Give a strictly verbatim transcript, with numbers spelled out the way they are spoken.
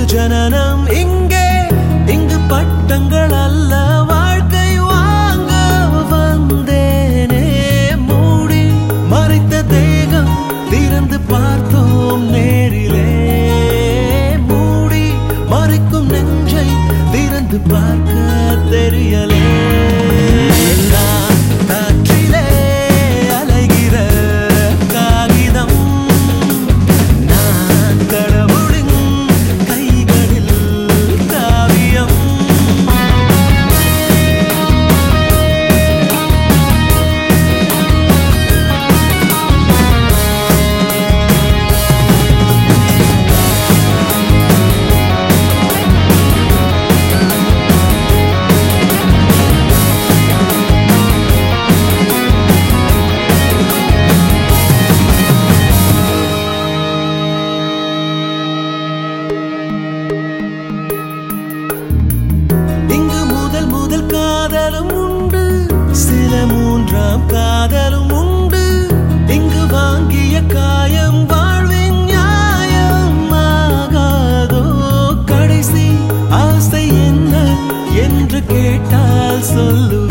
ஜனனம் இங்கே இங்கு பட்டங்கள் அல்ல வாழ்க்கை வாங்க வந்தேனே மூடி மறைத்த தேகம் திறந்து பார்த்தோம் நேரிலே மூடி மறைக்கும் நெஞ்சை திறந்து பார்க்க தெரியலே காதலும் உண்டு சில மூன்றாம் காதலும் உண்டு இங்கு வாங்கிய காயம் வாழ்வின் நியாயம் ஆகாதோ கடைசி ஆசை என்ன என்று கேட்டால் சொல்லு